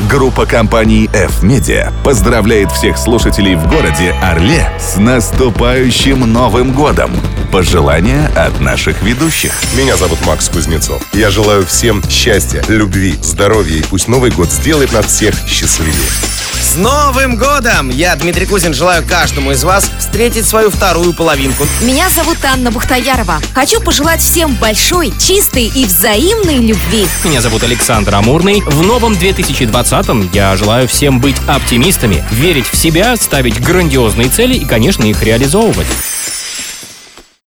Группа компаний F-Media поздравляет всех слушателей в городе Орле с наступающим Новым годом. Пожелания от наших ведущих. Меня зовут Макс Кузнецов. Я желаю всем счастья, любви, здоровья, и пусть Новый год сделает нас всех счастливее. С Новым годом! Я, Дмитрий Кузин, желаю каждому из вас встретить свою вторую половинку. Меня зовут Анна Бухтаярова. Хочу пожелать всем большой, чистой и взаимной любви. Меня зовут Александр Амурный. В новом 2020-м я желаю всем быть оптимистами, верить в себя, ставить грандиозные цели и, конечно, их реализовывать.